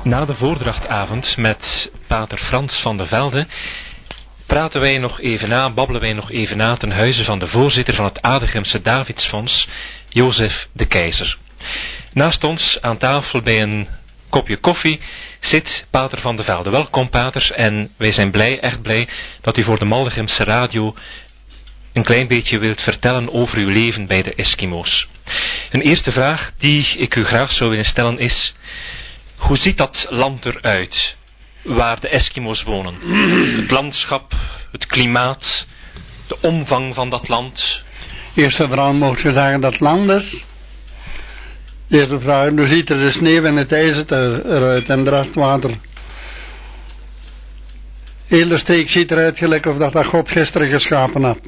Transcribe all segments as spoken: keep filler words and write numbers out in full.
Na de voordrachtavond met pater Frans van de Velde praten wij nog even na, babbelen wij nog even na ten huize van de voorzitter van het Adrichemse Davidsfonds, Jozef de Keizer. Naast ons aan tafel bij een kopje koffie zit pater van de Velde. Welkom pater, en wij zijn blij, echt blij dat u voor de Maldegemse radio een klein beetje wilt vertellen over uw leven bij de Eskimo's. Een eerste vraag die ik u graag zou willen stellen is: hoe ziet dat land eruit waar de Eskimo's wonen? Het landschap, het klimaat, de omvang van dat land. Eerst en vooral mocht je zeggen dat het land is. Eerste vraag, hoe ziet er de sneeuw en het ijs eruit en de rest water? Heel de steek ziet eruit gelijk of dat, dat God gisteren geschapen had.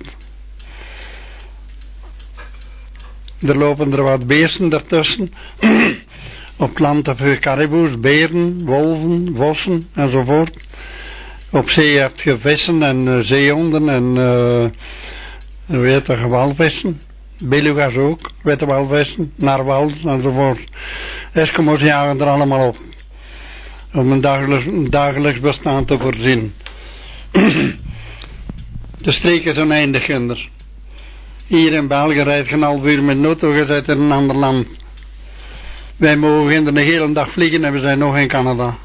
Er lopen er wat beesten ertussen. Op het land heb je kariboes, beren, wolven, vossen enzovoort. Op zee heb je vissen en uh, zeehonden en uh, weet je, walvissen. Beluga's ook, witte walvissen, narwals enzovoort. Eskimo's jagen er allemaal op. Om een dagelijks, een dagelijks bestaan te voorzien. De streek is oneindig kinder. Hier in België rijdt je een half uur met een auto, je zit in een ander land. Wij mogen in de hele dag vliegen en we zijn nog in Canada.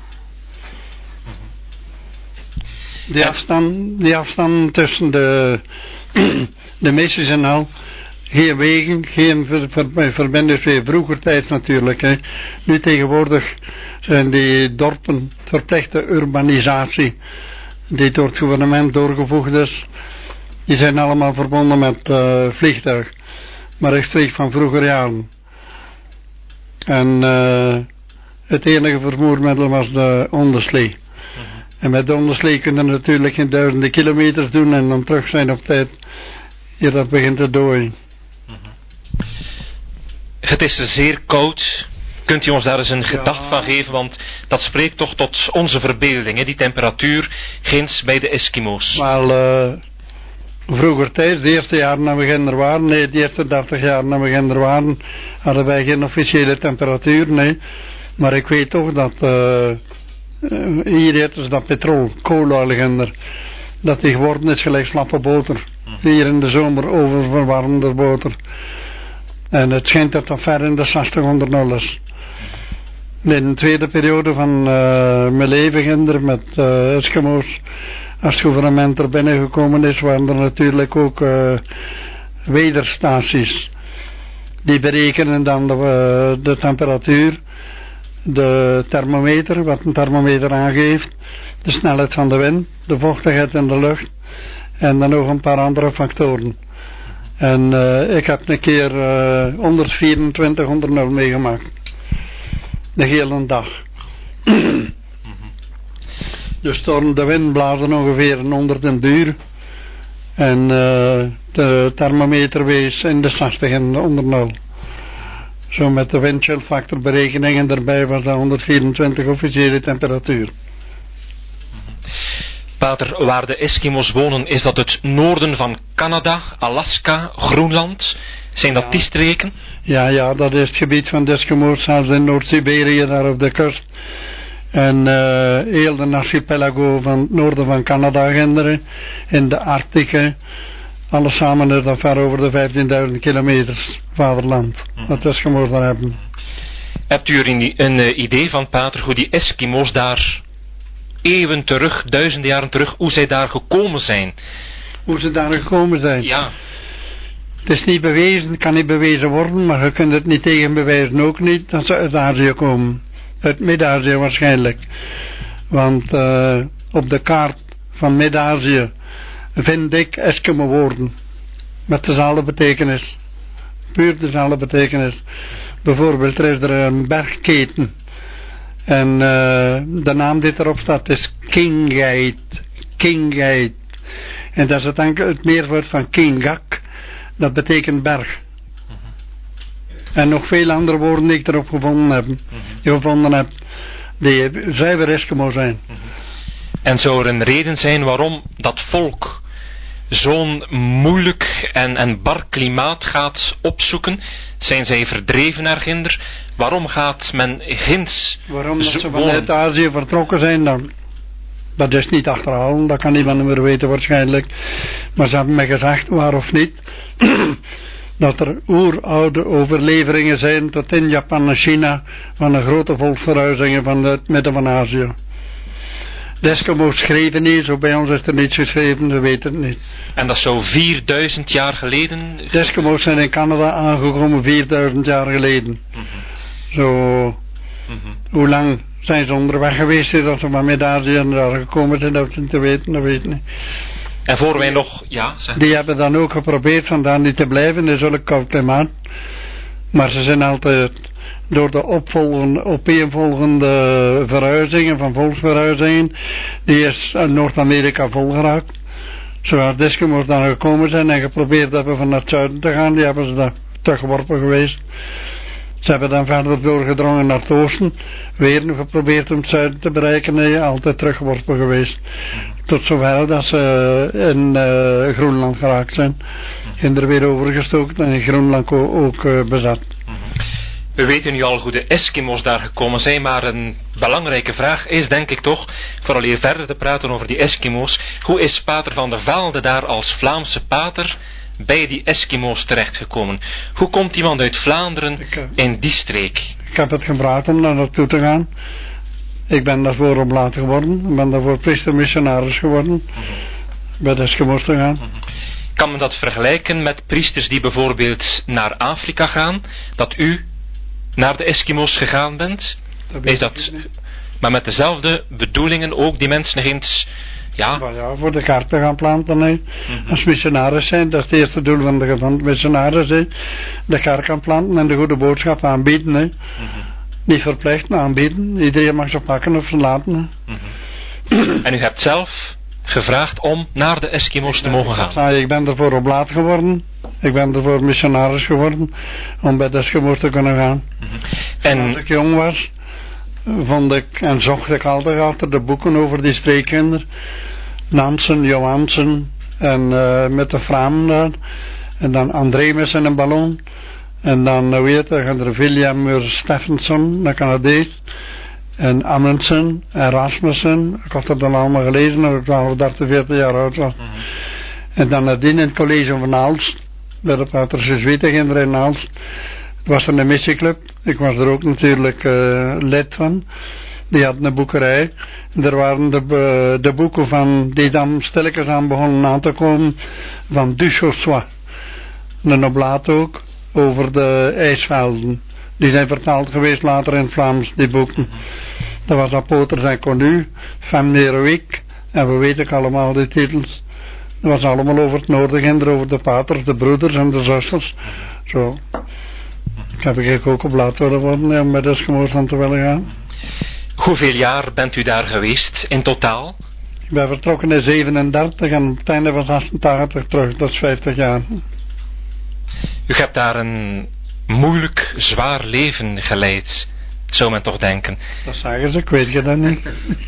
Die afstand, die afstand tussen de, de missies en al, geen wegen, geen ver, ver, verbinding weer vroeger tijd natuurlijk. Hè. Nu tegenwoordig zijn die dorpen verplichte urbanisatie, die door het gouvernement doorgevoegd is. Die zijn allemaal verbonden met uh, vliegtuig. Maar ik spreek van vroeger jaren. En uh, het enige vervoermiddel was de onderslee. Uh-huh. En met de onderslee kun je natuurlijk in duizenden kilometers doen en dan terug zijn op tijd. Hier dat begint te dooien. Uh-huh. Het is zeer koud. Kunt u ons daar eens een ja. gedacht van geven? Want dat spreekt toch tot onze verbeelding, hè? Die temperatuur ginds bij de Eskimo's. Wel, uh, vroeger tijd, de eerste jaren dat we ginder waren, nee, de eerste dertig jaar dat we ginder waren, hadden wij geen officiële temperatuur, nee. Maar ik weet toch dat, uh, uh, hier eten ze dat petrol, koololie ginder, dat die geworden is gelijk slappe boter. Hier in de zomer oververwarmde boter. En het schijnt dat dat ver in de zestig onder nul is. In de tweede periode van uh, mijn leven ginder met uh, Eskimo's, als het gouvernement er binnengekomen is, waren er natuurlijk ook uh, weerstaties. Die berekenen dan de, uh, de temperatuur, de thermometer, wat een thermometer aangeeft, de snelheid van de wind, de vochtigheid in de lucht en dan nog een paar andere factoren. En uh, ik heb een keer uh, honderdvierentwintig onder nul meegemaakt. De hele dag. Dus door de wind blazen ongeveer honderd in de uur. En uh, de thermometer wees in de zestig en onder nul. Zo met de windchillfactor berekeningen erbij was dat honderdvierentwintig officiële temperatuur. Pater, waar de Eskimo's wonen, is dat het noorden van Canada, Alaska, Groenland? Zijn dat ja. die streken? Ja, ja, dat is het gebied van de Eskimo's, zelfs in Noord-Siberië, daar op de kust. En uh, heel de archipelago van het noorden van Canada genderen, in de Arctica. Alles samen is dat ver over de vijftienduizend kilometers vaderland. Mm-hmm. Dat Eskimo's daar hebben. Hebt u er een, een idee van, pater, hoe die Eskimo's daar eeuwen terug, duizenden jaren terug, hoe zij daar gekomen zijn? Hoe ze daar gekomen zijn? Ja. Het is niet bewezen, het kan niet bewezen worden, maar je kunt het niet tegenbewijzen ook niet, dat ze uit Azië komen. Uit Mid-Azië waarschijnlijk. Want uh, op de kaart van Mid-Azië vind ik Eskimo woorden. Met dezelfde betekenis. Puur dezelfde betekenis. Bijvoorbeeld, er is er een bergketen. En uh, de naam die erop staat is Kingait. Kingait. En dat is het, het meervoud van Kingak. Dat betekent berg. En nog veel andere woorden die ik erop gevonden heb, mm-hmm. die gevonden heb, die zuiver Eskimo zijn. Mm-hmm. En zou er een reden zijn waarom dat volk zo'n moeilijk en, en bar klimaat gaat opzoeken? Zijn zij verdreven naar ginder? Waarom gaat men ginds Waarom dat zo ze vanuit wonen? Azië vertrokken zijn dan? Dat is niet achterhalen, dat kan niemand meer weten waarschijnlijk. Maar ze hebben mij gezegd, waar of niet, dat er oeroude overleveringen zijn tot in Japan en China van de grote volksverhuizingen van het midden van Azië. De Eskimo's schreven niet, zo bij ons is er niets geschreven, ze weten het niet. En dat is zo vierduizend jaar geleden? De Eskimo's zijn in Canada aangekomen vierduizend jaar geleden. Mm-hmm. Zo, Mm-hmm. hoe lang zijn ze onderweg geweest, dat ze maar met Azië en daar gekomen zijn, dat ze niet te weten, dat weet ik niet. En voor wij nog, ja, zeg. Die hebben dan ook geprobeerd van daar niet te blijven in zulk koud klimaat. Maar ze zijn altijd door de opvolgende, opeenvolgende verhuizingen, van volksverhuizingen, die is in Noord-Amerika volgeraakt. Zoals de Eskimo's dan gekomen zijn en geprobeerd hebben van naar het zuiden te gaan, die hebben ze daar teruggeworpen geweest. Ze hebben dan verder doorgedrongen naar het oosten, weer geprobeerd om het zuiden te bereiken, nee, altijd teruggeworpen geweest. Tot zover dat ze in uh, Groenland geraakt zijn. En er weer overgestoken en in Groenland ook uh, bezet. We weten nu al hoe de Eskimo's daar gekomen zijn, maar een belangrijke vraag is, denk ik toch, vooral hier verder te praten over die Eskimo's, hoe is Pater van der Velde daar als Vlaamse pater bij die Eskimo's terechtgekomen? Hoe komt iemand uit Vlaanderen in die streek? Ik heb het gevraagd om daar naartoe te gaan. Ik ben daarvoor oblaat geworden. Ik ben daarvoor priester-missionaris geworden. Mm-hmm. Bij de Eskimo's te gaan. Mm-hmm. Kan men dat vergelijken met priesters die bijvoorbeeld naar Afrika gaan? Dat u naar de Eskimo's gegaan bent? Dat is dat, maar met dezelfde bedoelingen ook die mensen eens... Ja. Maar ja, voor de kerk te gaan planten. Nee. Mm-hmm. Als missionaris zijn, dat is het eerste doel van de, van de missionaris. Nee. De kerk gaan planten en de goede boodschap aanbieden. Nee. Mm-hmm. Niet verplicht, maar aanbieden. Iedereen mag ze pakken of ze laten. Mm-hmm. En u hebt zelf gevraagd om naar de Eskimo's te mogen gaan? Ja, ik ben ervoor oblaat geworden. Ik ben ervoor missionaris geworden. Om bij de Eskimo's te kunnen gaan. Mm-hmm. En als ik jong was, vond ik en zocht ik altijd achter de boeken over die streekkinder. Nansen, Johansen en uh, met de Framen daar. En dan André met zijn ballon. En dan, uh, weet je, er William Stephenson, de Canadees. En Amundsen en Rasmussen. Ik had dat dan allemaal gelezen, toen ik al dertig, veertig jaar oud was. Mm-hmm. En dan nadien in het college van Aalst. Bij de pater Jesuitenkinder in Aalst. Het was er een missieclub. Ik was er ook natuurlijk uh, lid van. Die hadden een boekerij. En er waren de, uh, de boeken van, die dan stilletjes aan begonnen aan te komen. Van Duchossois. Een oblaat ook. Over de ijsvelden. Die zijn vertaald geweest later in het Vlaams, die boeken. Dat was Apoters en Connu. Femme Heroïque. En we weten allemaal die titels. Dat was allemaal over het Noorderginder, over de paters, de broeders en de zusters. Zo. Ik heb ik ook oblaat willen worden om met de Eskimo's aan te willen gaan. Hoeveel jaar bent u daar geweest in totaal? Ik ben vertrokken in zevenendertig en op het einde van zesentachtig terug, dat is vijftig jaar. U hebt daar een moeilijk, zwaar leven geleid, zou men toch denken. Dat zeggen ze, ik weet je dat niet.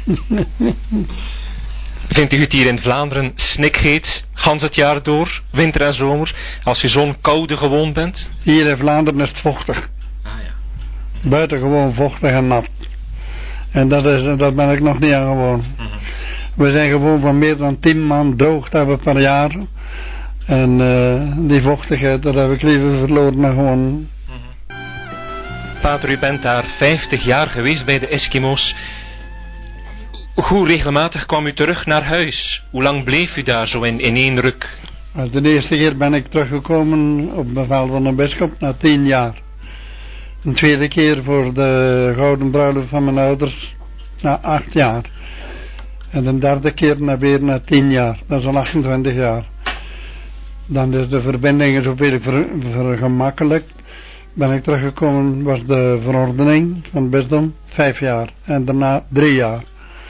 Vindt u het hier in Vlaanderen snikheet, gans het jaar door, winter en zomer, als u zo'n koude gewoon bent? Hier in Vlaanderen is het vochtig. Ah, ja. Buitengewoon vochtig en nat. En dat, is, dat ben ik nog niet aan gewoon. Mm-hmm. We zijn gewoon van meer dan tien maanden droogte hebben per jaar. En uh, die vochtigheid, dat heb ik liever verloren dan gewoon. Mm-hmm. Pater, u bent daar vijftig jaar geweest bij de Eskimo's. Hoe regelmatig kwam u terug naar huis? Hoe lang bleef u daar zo in, in één ruk? De eerste keer ben ik teruggekomen op bevel van een bisschop na tien jaar. Een tweede keer voor de gouden bruiloft van mijn ouders na acht jaar. En een derde keer na weer na tien jaar. Dat is al achtentwintig jaar. Dan is de verbinding zoveel ver, vergemakkelijkt. Ben ik teruggekomen, was de verordening van het bisdom vijf jaar. En daarna drie jaar.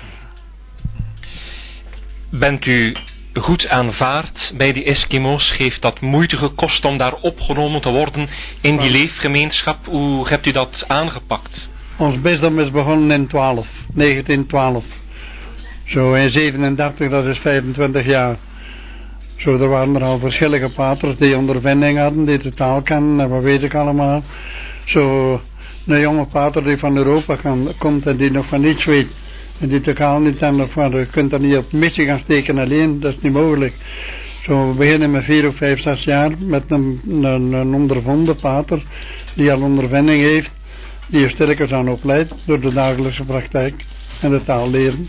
Bent u goed aanvaard bij die Eskimo's? Geeft dat moeite gekost om daar opgenomen te worden in die leefgemeenschap? Hoe hebt u dat aangepakt? Ons bisdom is begonnen in twaalf, negentien twaalf. Zo in zevenendertig, dat is vijfentwintig jaar. Zo, er waren er al verschillende paters die ondervinding hadden, die de taal kennen en wat weet ik allemaal. Zo, een jonge pater die van Europa kan, komt en die nog van niets weet. En die de taal niet en van, je kunt er niet op missie gaan steken alleen, dat is niet mogelijk. Zo, we beginnen met vier of vijf, zes jaar met een, een, een ondervonden pater die al ondervinding heeft, die je stilletjes aan opleidt door de dagelijkse praktijk en de taal leren.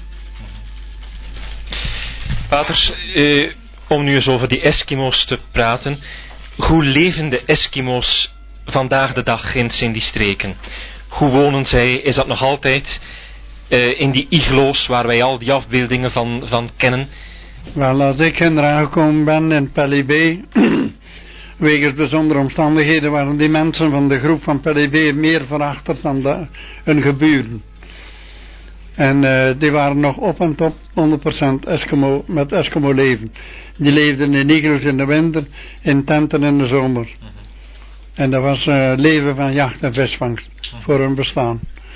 Paters, eh, om nu eens over die Eskimo's te praten, hoe leven de Eskimo's vandaag de dag ginds in die streken? Hoe wonen zij? Is dat nog altijd uh, in die iglo's waar wij al die afbeeldingen van, van kennen? Wel, als ik hier aangekomen ben in Pelly Bay, wegens bijzondere omstandigheden waren die mensen van de groep van Pelly Bay meer verachterd dan de, hun geburen. En uh, die waren nog op en top honderd procent Eskimo, met Eskimo leven. Die leefden in iglo's in de winter, in tenten in de zomer. Mm-hmm. En dat was uh, leven van jacht en visvangst mm-hmm. voor hun bestaan.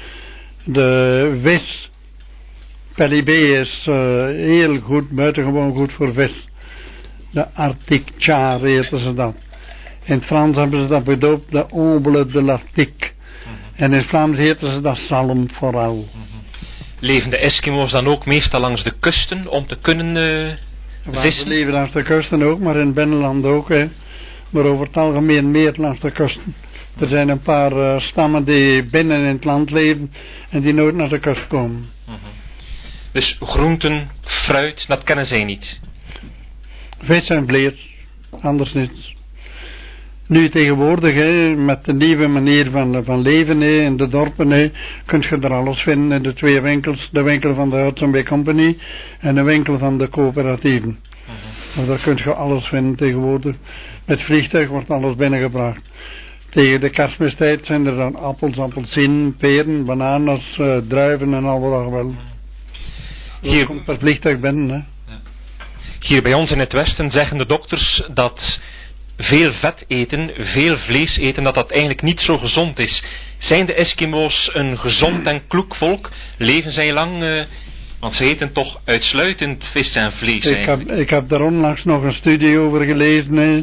De vis, Pelly Bay is uh, heel goed, buitengewoon goed voor vis. De Arctic char heten ze dat. In het Frans hebben ze dat bedoopt, de omble de l'Arctique. Mm-hmm. En in het Vlaams heten ze dat zalm vooral. Mm-hmm. Leven de Eskimo's dan ook meestal langs de kusten om te kunnen uh, vissen? Ze leven langs de kusten ook, maar in het binnenland ook. Hè. Maar over het algemeen meer langs de kusten. Er zijn een paar uh, stammen die binnen in het land leven en die nooit naar de kust komen. Uh-huh. Dus groenten, fruit, dat kennen zij niet? Vis en vlees, anders niet. Nu tegenwoordig, hè, met de nieuwe manier van, van leven hè, in de dorpen, hè, kun je er alles vinden in de twee winkels. De winkel van de Hudson Bay Company en de winkel van de coöperatieven. Uh-huh. Daar kun je alles vinden tegenwoordig. Met vliegtuig wordt alles binnengebracht. Tegen de kerstmistijd zijn er dan appels, appelsien, peren, bananen, uh, druiven en al wat wel. Hier komt per vliegtuig binnen. Hè. Ja. Hier bij ons in het Westen zeggen de dokters dat veel vet eten, veel vlees eten, dat dat eigenlijk niet zo gezond is. Zijn de Eskimo's een gezond en kloek volk? Leven zij lang? Uh, want ze eten toch uitsluitend vis en vlees. Ik heb, ik heb daar onlangs nog een studie over gelezen. Hè.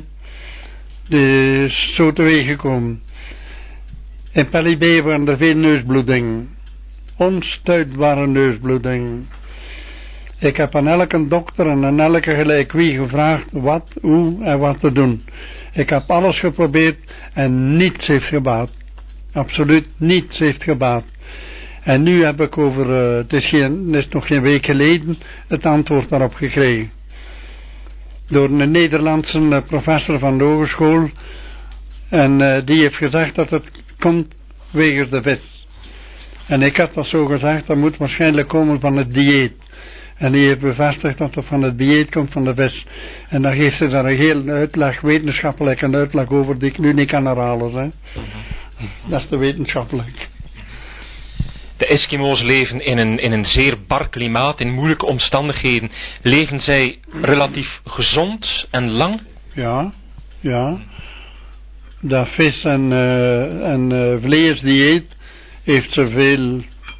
Die is zo teweeg gekomen. In Pelly Bay waren er veel neusbloedingen. Onstuitbare neusbloedingen. Ik heb aan elke dokter en aan elke gelijk wie gevraagd wat, hoe en wat te doen. Ik heb alles geprobeerd en niets heeft gebaat. Absoluut niets heeft gebaat. En nu heb ik over, uh, het, is geen, het is nog geen week geleden, het antwoord daarop gekregen. Door een Nederlandse uh, professor van de hogeschool. En uh, die heeft gezegd dat het komt wegens de vis. En ik had dat zo gezegd, dat moet waarschijnlijk komen van het dieet. En die heeft bevestigd dat het van het dieet komt van de vis. En dan geeft ze daar een heel uitleg, wetenschappelijk een uitleg over die ik nu niet kan herhalen. Hè. Uh-huh. Dat is te wetenschappelijk. De Eskimo's leven in een, in een zeer bar klimaat, in moeilijke omstandigheden. Leven zij relatief gezond en lang? Ja, ja. Dat vis en, uh, en uh, vlees dieet heeft ze veel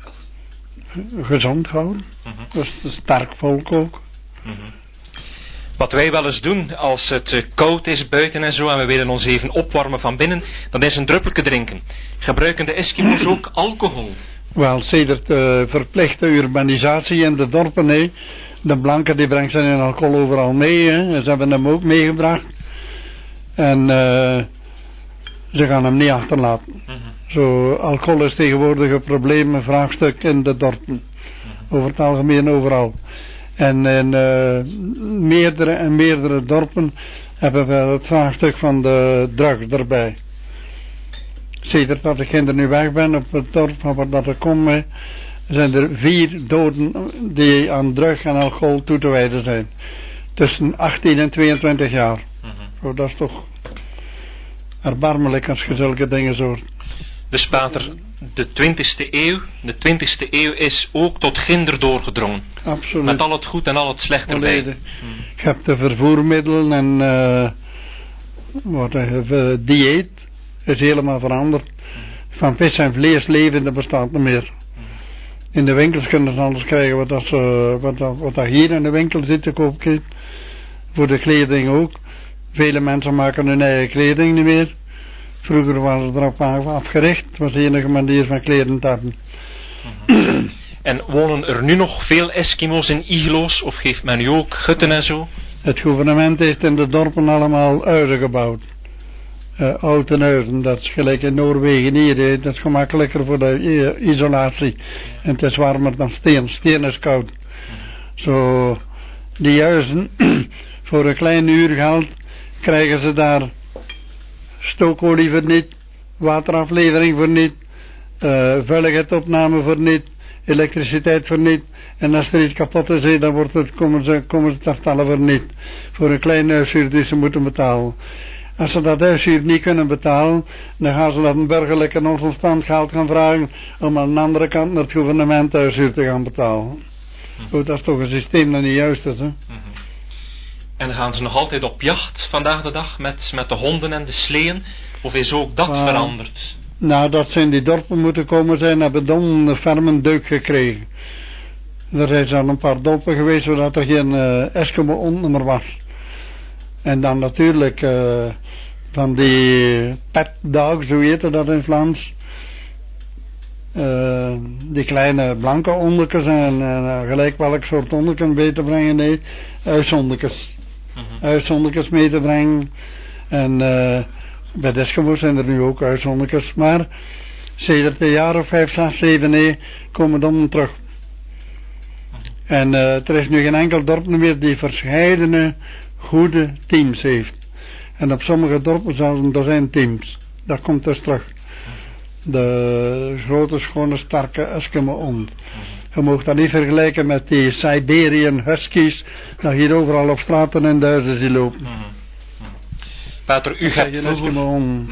gezond gehouden. Uh-huh. Dat is een sterk volk ook. Uh-huh. Wat wij wel eens doen als het uh, koud is buiten en zo en we willen ons even opwarmen van binnen, dan is een druppeltje drinken. Gebruiken de Eskimo's ook alcohol? Wel, sedert de verplichte urbanisatie in de dorpen, hè, de blanken die brengen zijn alcohol overal mee, hè, ze hebben hem ook meegebracht. En uh, ze gaan hem niet achterlaten. Uh-huh. Zo, alcohol is tegenwoordig een probleem, een vraagstuk in de dorpen. Uh-huh. Over het algemeen overal. En in uh, meerdere en meerdere dorpen hebben we het vraagstuk van de drugs erbij. Sedert dat ik er nu weg ben op het dorp van waar dat ik kom, zijn er vier doden die aan drugs en alcohol toe te wijden zijn. Tussen achttien en tweeëntwintig jaar. Uh-huh. Zo, dat is toch erbarmelijk als je zulke dingen zo. Dus pater, de twintigste eeuw, de twintigste eeuw is ook tot ginder doorgedrongen. Absoluut. Met al het goed en al het slecht erbij. Hmm. Je hebt de vervoermiddelen en uh, wat uh, dieet is helemaal veranderd. Van vis en vlees leven, dat bestaat niet meer. In de winkels kunnen ze alles krijgen wat, dat, uh, wat, dat, wat dat hier in de winkel zit te koop. Voor de kleding ook. Vele mensen maken hun eigen kleding niet meer. Vroeger was het erop afgericht. Het was de enige manier van kleden te hebben. Mm-hmm. En wonen er nu nog veel Eskimo's in iglo's? Of geeft men nu ook hutten en zo? Het gouvernement heeft in de dorpen allemaal huizen gebouwd. Uh, houten huizen. Dat is gelijk in Noorwegen hier. He. Dat is gemakkelijker voor de isolatie. En het is warmer dan steen. Steen is koud. Zo, die huizen, voor een klein uurgeld krijgen ze daar stookolie voor niet, wateraflevering voor niet, uh, veiligheidsopname voor niet, elektriciteit voor niet. En als er iets kapot is, dan wordt het, komen ze, komen ze te vertellen voor niet. Voor een klein huishuur die ze moeten betalen. Als ze dat huishuur niet kunnen betalen, dan gaan ze dat een burgerlijke non-verstand geld gaan vragen om aan de andere kant naar het gouvernement huishuur te gaan betalen. Goed, dat is toch een systeem dat niet juist is, hè? Mm-hmm. En gaan ze nog altijd op jacht vandaag de dag met, met de honden en de sleeën? Of is ook dat uh, veranderd? Nou, dat ze in die dorpen moeten komen zijn, hebben dan een ferme deuk gekregen. Er zijn al een paar dorpen geweest zodat er geen uh, Eskimo meer was. En dan natuurlijk uh, van die pet dogs, hoe heet dat in Vlaams? Uh, die kleine blanke onderkens en uh, gelijk welk soort onderkens mee te brengen, nee, huishonderkens. Mm-hmm. Huishonderkens mee te brengen. En uh, bij de Eskimo's zijn er nu ook huishonderkens, maar sedert een jaar of vijf, zes, zeven, nee, komen dan terug. Mm-hmm. En uh, er is nu geen enkel dorp meer die verscheidene goede teams heeft. En op sommige dorpen zelfs een dozijn teams. Dat komt dus terug. De grote, schone, sterke Eskimo-hond. Je mag dat niet vergelijken met die Siberian Huskies, dat hier overal op straten en duizen zien lopen. Mm-hmm. Pater, u hebt, mm-hmm.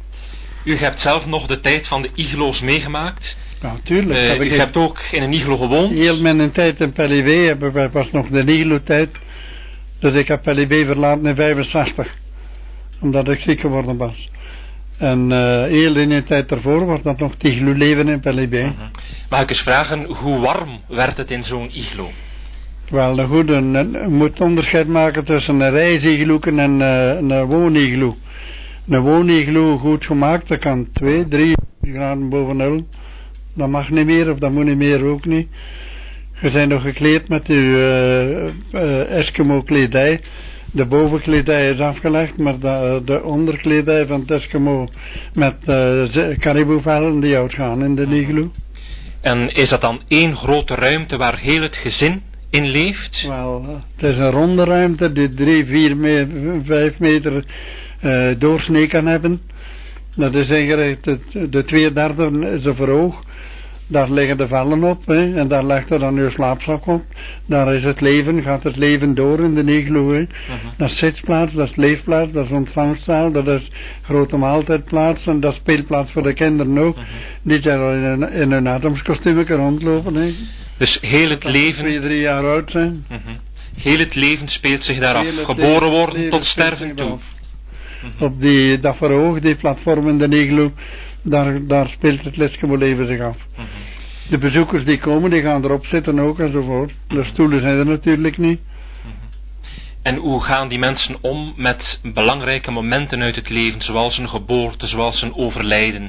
u hebt zelf nog de tijd van de iglo's meegemaakt. Ja, tuurlijk. Uh, heb u ik hebt ook in een iglo gewoond. Heel mijn tijd in Pellivé was nog de iglo-tijd. Dus ik heb Pellivé verlaten in vijfenzestig. Omdat ik ziek geworden was. En uh, heel in de tijd daarvoor was dat nog het iglo leven in Pellivé. Mm-hmm. Mag ik eens vragen, hoe warm werd het in zo'n iglo? Wel, een goede, je moet onderscheid maken tussen een reisiglo en uh, een wooniglo. Een wooniglo goed gemaakt, dat kan twee, drie graden boven nul. Dat mag niet meer, of dat moet niet meer ook niet. Je bent nog gekleed met uw uh, uh, Eskimo kledij. De bovenkledij is afgelegd, maar de, de onderkledij van het Eskimo met uh, caribou-vellen die uitgaan in de iglo. En is dat dan één grote ruimte waar heel het gezin in leeft? Wel, het is een ronde ruimte die drie, vier, me, vijf meter uh, doorsnee kan hebben. Dat is ingericht, de, de twee derde is er verhoog. Daar liggen de vellen op, hè, en daar legt er dan uw slaapzak op. Daar is het leven, gaat het leven door in de iglo. Hè. Uh-huh. Dat is zitplaats, dat is leefplaats, dat is ontvangstzaal, dat is grote maaltijdplaats en dat is speelplaats voor de kinderen ook. Uh-huh. Die zijn al in een, in een Adamskostuum rondlopen. Hè. Dus heel het leven... twee, drie jaar oud zijn. Uh-huh. Heel het leven speelt zich daar af. Geboren worden tot sterven toe. Uh-huh. Op die, dat verhoog, die platform in de iglo, Daar, daar speelt het Eskimo leven zich af. Mm-hmm. De bezoekers die komen, die gaan erop zitten ook enzovoort. De stoelen zijn er natuurlijk niet. Mm-hmm. En hoe gaan die mensen om met belangrijke momenten uit het leven, zoals een geboorte, zoals een overlijden?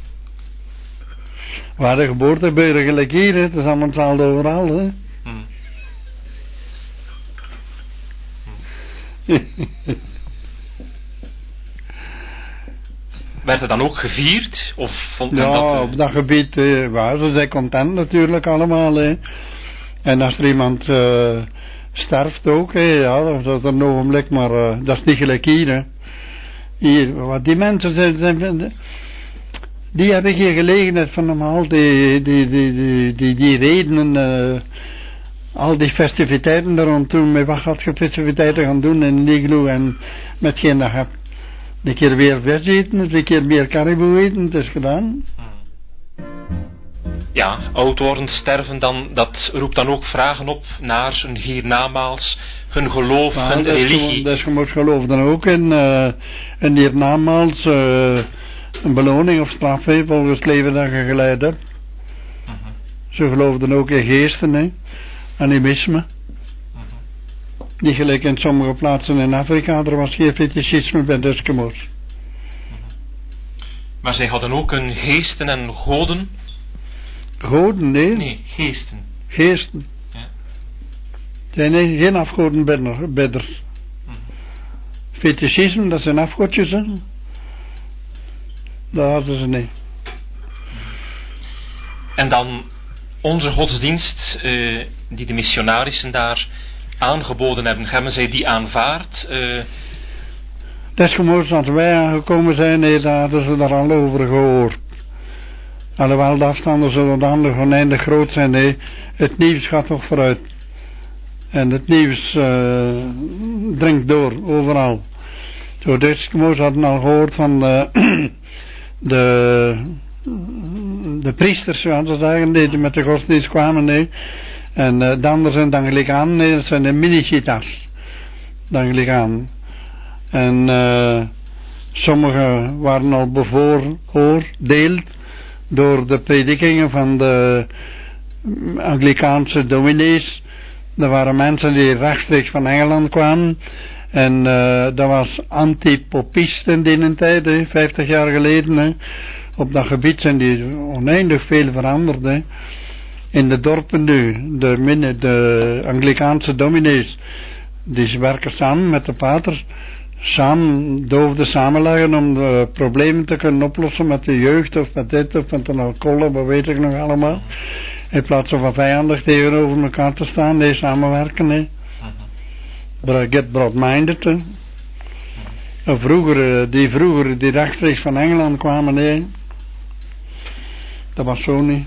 Waar de geboorte gebeuren gelijk hier, hè. Het is allemaal hetzelfde overal. Hè. Mm. Mm. Werd het dan ook gevierd? Of vond men ja, dat, uh... op dat gebied uh, waren ze zijn content natuurlijk allemaal. Hè. En als er iemand uh, sterft ook, hè, ja, dat is een ogenblik, maar uh, dat is niet gelijk hier. Hè. Hier, wat die mensen zijn, zijn, die hebben geen gelegenheid van normaal, die, die, die, die, die, die redenen, uh, al die festiviteiten er rond toen, met wat gaat je festiviteiten gaan doen in Niglo en met geen dat hebt. Een keer weer vis eten, een keer meer caribou eten, het is gedaan. Ja, oud worden, sterven, dan, dat roept dan ook vragen op naar een hiernamaals, hun geloof, maar hun dat religie. Is, dus je moet geloven dan ook in uh, een hiernamaals, uh, een beloning of straf, he, volgens het leven dat je geleid hebt. Uh-huh. Ze geloofden ook in geesten, he, animisme. Uh-huh. Niet gelijk in sommige plaatsen in Afrika, er was geen fetischisme bij de Eskimo's. Maar zij hadden ook een geesten en goden? Goden, nee. Nee, geesten. Geesten. Ja. Zijn nee, geen afgodenbidders. Mm-hmm. Fetischisme, dat zijn afgodjes, hè. Dat hadden ze niet. En dan onze godsdienst, uh, die de missionarissen daar aangeboden hebben, hebben zij die aanvaard? Uh... Desgemoeds als wij aangekomen zijn, nee, daar hadden ze daar al over gehoord. Alhoewel de afstanden zodanig oneindig groot zijn, nee, het nieuws gaat toch vooruit. En het nieuws uh, dringt door, overal. Zo, de Eskimo's hadden al gehoord van de, de, de priesters, zoals ze zeggen, die met de godsdienst kwamen, nee. En uh, de anderen zijn dan Anglicanen, nee, dat zijn de Minichitas. De Anglicanen. En uh, sommigen waren al bevooroordeeld door de predikingen van de Anglicaanse dominees. Er waren mensen die rechtstreeks van Engeland kwamen. En uh, dat was antipopisten in die tijd, hè, vijftig jaar geleden. Hè. Op dat gebied zijn die oneindig veel veranderd. Hè. In de dorpen nu, de, de Anglicaanse dominees, die werken samen met de paters. Samen, doofden samenleggen om de problemen te kunnen oplossen met de jeugd of met dit of met een alcohol, wat weet ik nog allemaal. In plaats van vijandig tegenover elkaar te staan, nee, samenwerken, nee. Get broad-minded, hè. En vroeger, die vroeger, die rechtstreeks van Engeland kwamen, nee. Dat was zo niet.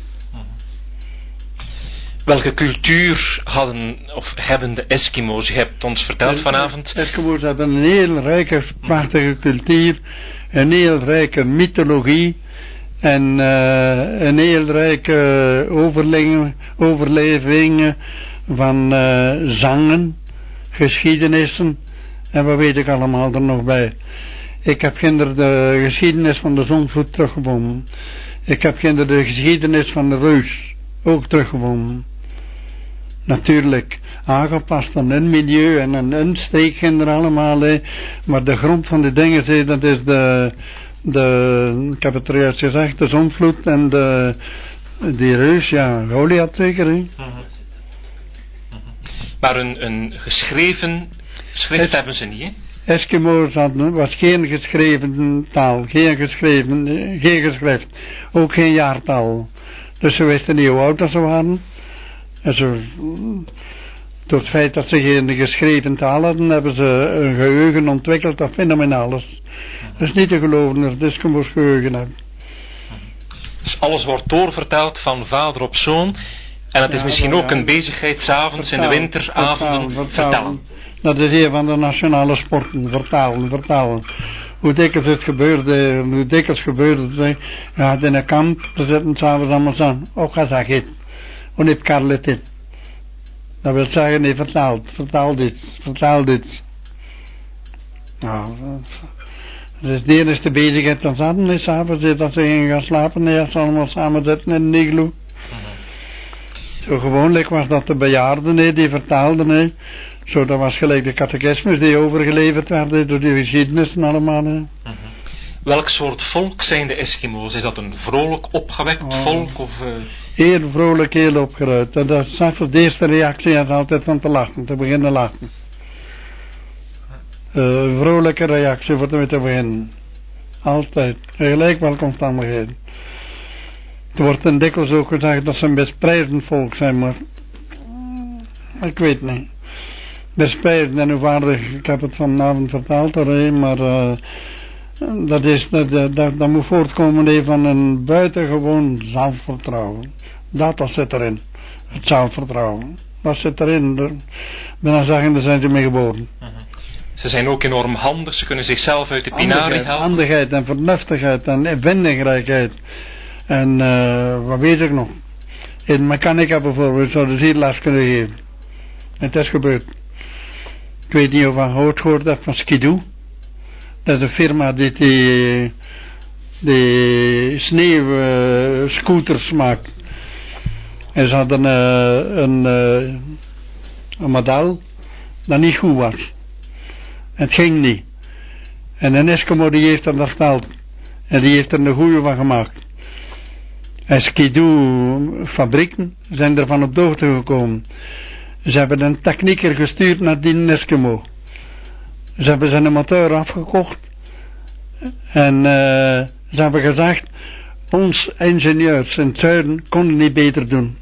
Welke cultuur hadden of hebben de Eskimo's? Je hebt ons verteld vanavond. De Eskimo's hebben een heel rijke, prachtige cultuur, een heel rijke mythologie en uh, een heel rijke overlevingen van uh, zangen, geschiedenissen en wat weet ik allemaal er nog bij. Ik heb ginder de geschiedenis van de zonvloed teruggevonden. Ik heb ginder de geschiedenis van de reus ook teruggevonden. Natuurlijk aangepast aan hun milieu en aan hun streekkinder allemaal, hè. Maar de grond van de dingen, hè, dat is de, de, ik heb het er juist gezegd, de zonvloed en de, die reus, ja, Goliath zeker, hè. Mm-hmm. Maar een, een geschreven schrift es, hebben ze niet, hè? Eskimo's hadden, was geen geschreven taal, geen geschreven, geen geschrift, ook geen jaartal. Dus ze wisten niet hoe oud ze waren. En zo, door het feit dat ze geen geschreven taal hadden, hebben ze een geheugen ontwikkeld dat fenomenaal is. Dat is niet te geloven dat de Eskimo's geheugen hebben. Dus alles wordt doorvertaald van vader op zoon. En het is ja, misschien ook ja, een bezigheid s'avonds in de winteravonden vertalen, vertalen. Dat is een van de nationale sporten, vertalen, vertalen. Hoe dikwijls het gebeurde, hoe dikwijls gebeurde het, je had in een kamp, we zitten s'avonds allemaal aan, ook ga zeg het. En ik kan het dit. Dat wil zeggen, nee, vertaal, vertaal dit, vertaal dit. Nou, dus de enige bezigheid dan zaten is s'avonds, dat ze gingen gaan slapen, nee, als ze allemaal samen zitten in een igloe. Zo gewoonlijk was dat de bejaarden, nee, die vertaalden, nee. Zo, dat was gelijk de catechismus die overgeleverd werd door die geschiedenis en allemaal. Hè. Uh-huh. Welk soort volk zijn de Eskimo's? Is dat een vrolijk opgewekt oh. volk? Of, uh... Heel vrolijk, heel opgeruimd. En dat is de eerste reactie is altijd van te lachen, te beginnen lachen. Een uh, vrolijke reactie voor te beginnen. Altijd. Gelijk welke omstandigheden. Er wordt een dikwijls ook gezegd dat ze een besprijzend volk zijn, maar ik weet niet. Bespijzen en hoe vaardig, ik heb het vanavond vertaald alleen, maar uh, dat, is, dat, dat, dat moet voortkomen van een buitengewoon zelfvertrouwen. Dat, dat zit erin. Het zelfvertrouwen. Dat zit erin. Ik ben aan zeggen, daar zijn ze mee geboren. Uh-huh. Ze zijn ook enorm handig, ze kunnen zichzelf uit de pinarie helpen. Handigheid en vernuftigheid en vindingrijkheid. En uh, wat weet ik nog. In mechanica bijvoorbeeld zouden ze hier les kunnen geven. En het is gebeurd. Ik weet niet of je gehoord gehoord hebt van Skidoo. Dat is een firma die die, die sneeuwscooters uh, maakt. En ze hadden uh, een, uh, een model dat niet goed was. Het ging niet. En een Eskimo die heeft dat verteld. En die heeft er een goeie van gemaakt. En Skidoo fabrieken zijn ervan op de hoogte gekomen. Ze hebben een technieker gestuurd naar die Eskimo. Ze hebben zijn motor afgekocht. En uh, ze hebben gezegd, ons ingenieurs in het zuiden konden niet beter doen.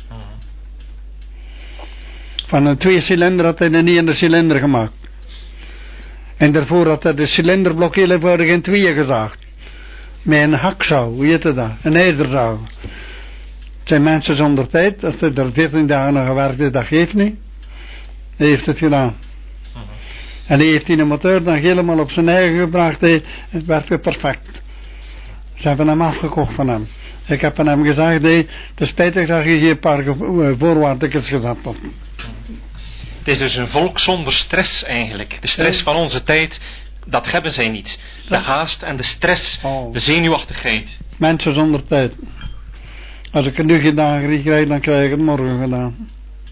Van een twee cilinder had hij een ene cilinder gemaakt. En daarvoor had hij de cilinderblok heel eenvoudig in tweeën gezaagd. Met een hakzouw, hoe heet dat? Een ijzerzouw. Het zijn mensen zonder tijd. Als hij er veertien dagen aan gewerkt heeft, dat geeft niet. Hij heeft het gedaan. Uh-huh. En hij heeft die motor dan helemaal op zijn eigen gebracht. Hij, het werkte perfect. Ze hebben hem afgekocht van hem. Ik heb aan hem gezegd, hey, het is spijtig dat je hier een paar voorwaardekens gezet hebt. Het is dus een volk zonder stress eigenlijk. De stress van onze tijd, dat hebben zij niet. De haast en de stress, oh. De zenuwachtigheid. Mensen zonder tijd. Als ik het nu gedaan krijg, dan krijg ik het morgen gedaan.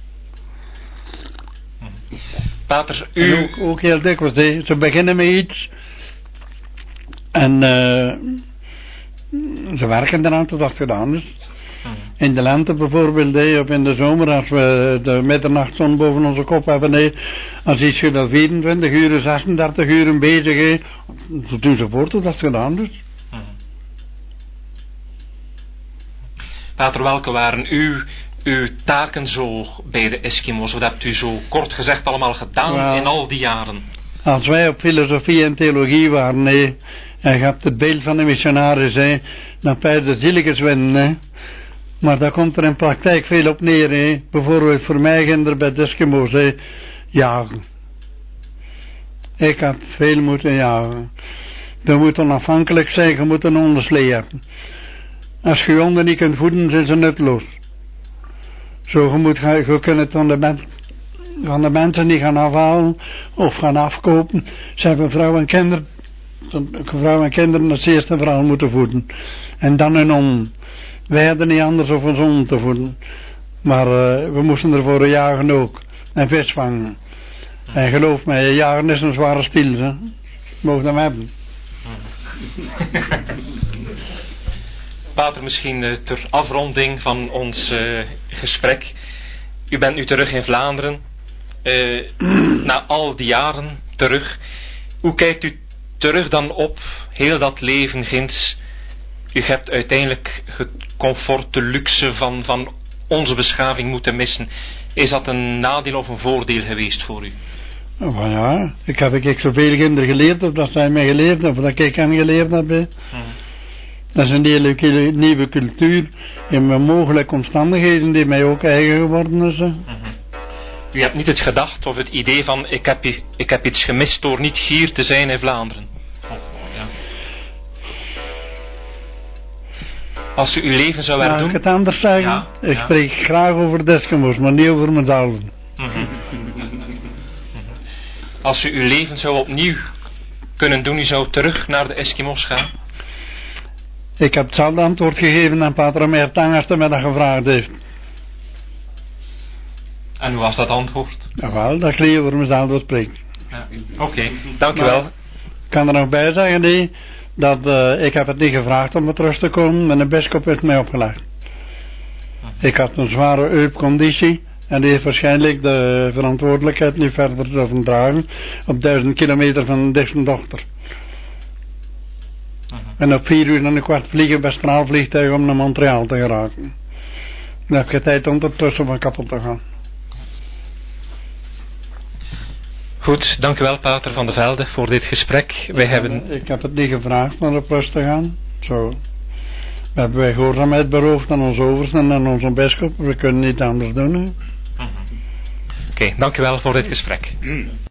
Pater, u... Ook, ook heel dikwijls, he. Ze beginnen met iets. En uh, ze werken eraan tot dat gedaan is. In de lente bijvoorbeeld, he, of in de zomer, als we de middernachtszon boven onze kop hebben, he, als iets je dat vierentwintig uur, zesendertig uur bezig is, zo doen ze voort tot dat gedaan is. Pater, welke waren uw, uw taken zo bij de Eskimo's? Wat hebt u zo kort gezegd allemaal gedaan well, in al die jaren? Als wij op filosofie en theologie waren, nee, en je hebt het beeld van de missionaris, hè, dan pijs de zieliges winnen, hè. Maar daar komt er in praktijk veel op neer, hè. Bijvoorbeeld voor mij ging er bij de Eskimo's, hè, jagen. Ik heb veel moeten jagen. We moeten afhankelijk zijn, je moet een onderslee hebben. Als je honden niet kunt voeden, zijn ze nutteloos. Zo, je, moet, je kunt het van de, men, van de mensen niet gaan afhalen of gaan afkopen. Ze hebben vrouwen en kinderen, vrouwen en kinderen als eerste vrouw moeten voeden. En dan hun honden. Wij hadden niet anders of ons honden te voeden. Maar uh, we moesten ervoor jagen ook. En vis vangen. En geloof mij, jagen is een zware stil. Hè. Mogen we hem hebben. Pater, misschien uh, ter afronding van ons uh, gesprek. U bent nu terug in Vlaanderen. Uh, na al die jaren terug. Hoe kijkt u terug dan op heel dat leven ginds? U hebt uiteindelijk het comfort, de luxe van, van onze beschaving moeten missen. Is dat een nadeel of een voordeel geweest voor u? Oh, ja, ik heb ik zoveel kinderen geleerd of dat zij mij geleerd hebben, of dat ik hen geleerd heb. Hmm. Dat is een hele nieuwe cultuur in mijn mogelijke omstandigheden die mij ook eigen geworden is. Mm-hmm. U hebt niet het gedacht of het idee van ik heb, ik heb iets gemist door niet hier te zijn in Vlaanderen. Oh, ja. Als u uw leven zou herdoen... Mag ik het anders zeggen? Ja, ik ja. spreek graag over de Eskimo's, maar niet over mezelf. Mm-hmm. Als u uw leven zou opnieuw kunnen doen, u zou terug naar de Eskimo's gaan? Ik heb hetzelfde antwoord gegeven aan Pater Meertang als hij mij dat gevraagd heeft. En hoe was dat antwoord? Ja, wel, dat ik liever over mezelf wil spreken. Ja. Oké, okay, dank u wel. Ik kan er nog bij zeggen, nee, dat uh, ik heb het niet gevraagd om met terug te komen, maar de bisschop heeft mij opgelegd. Uh-huh. Ik had een zware heupconditie en die heeft waarschijnlijk de verantwoordelijkheid niet verder durven dragen op duizend kilometer van de dichtste dochter. Uh-huh. En op vier uur en een kwart vliegen bij straalvliegtuig om naar Montreal te geraken. Dan heb je tijd ondertussen van kapot te gaan. Goed, dank u wel, Pater van de Velde, voor dit gesprek. Wij ik, hebben... heb, ik heb het niet gevraagd naar op rust te gaan. Zo. We hebben wij gehoorzaamheid beroofd aan onze oversten en aan onze bisschop. We kunnen niet anders doen. Uh-huh. Oké, okay, dank u wel voor dit gesprek.